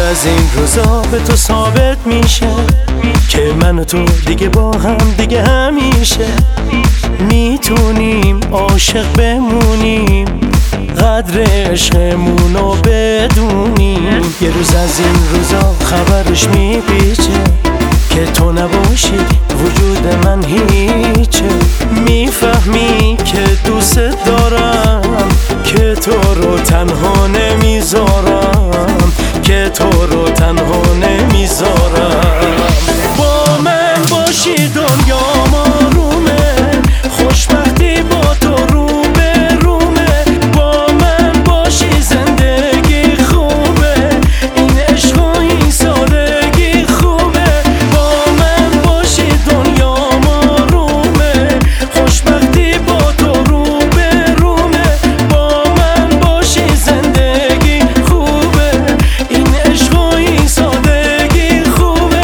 از این روزا به تو ثابت میشه که من و تو دیگه با هم دیگه همیشه میتونیم عاشق بمونیم، قدر عشقمونو بدونیم. یه روز از این روزا خبرش میپیچه که تو نباشی وجود من هیچه. میفهمی که دوست دارم، که تو رو تنها نمیذارم، که تو رو تنها نمیذارم. با من باشی دنیا آرومه، خوشبختی با تو رو به رومه. با من باشی زندگی خوبه، این عشق و این سادگی خوبه. با من باشی دنیا آرومه، خوشبختی با تو رو به رومه. با من باشی زندگی خوبه، این عشق و این سادگی خوبه.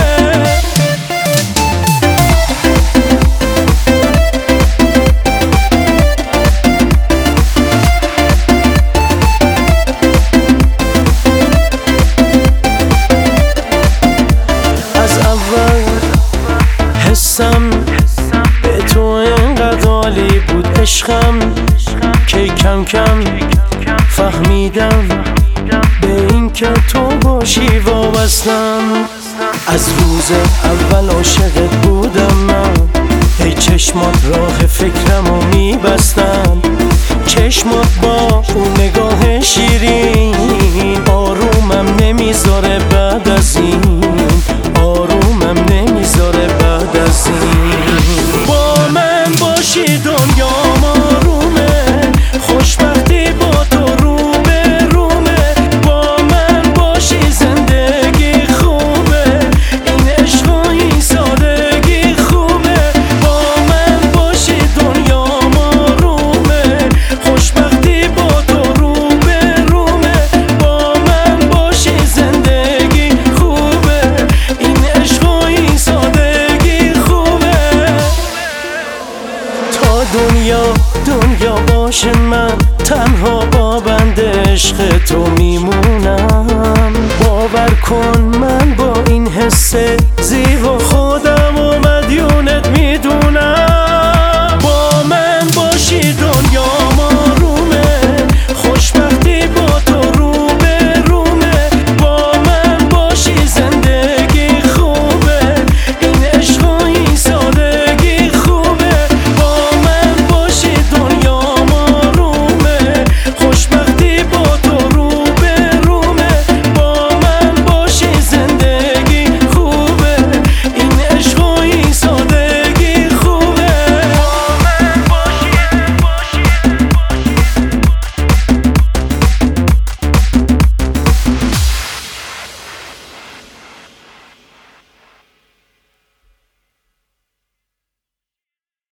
از اول حسم به تو اینقدر عالی بود عشقم که کم کم فهمیدم به این که تو باشی وابستم. از روز اول عاشقت بودم من، ای چشمات راه فکرمو میبستن. چشمات با اون نگاه شیرین آرومم نمیذاره بعد از این، آرومم نمیذاره بعد از این. با من باشی دنیا آرومه، خوشبختی با تو رو به رومه. با من باشی زندگی خوبه، این عشق و این سادگی خوبه. با من باشی دنیا آرومه، خوشبختی با تو رو به رومه. با من باشی زندگی خوبه، این عشق و این سادگی خوبه. تا دنیا باشه من تنها با بند عشق تو میمونم. باور کن من با این حسه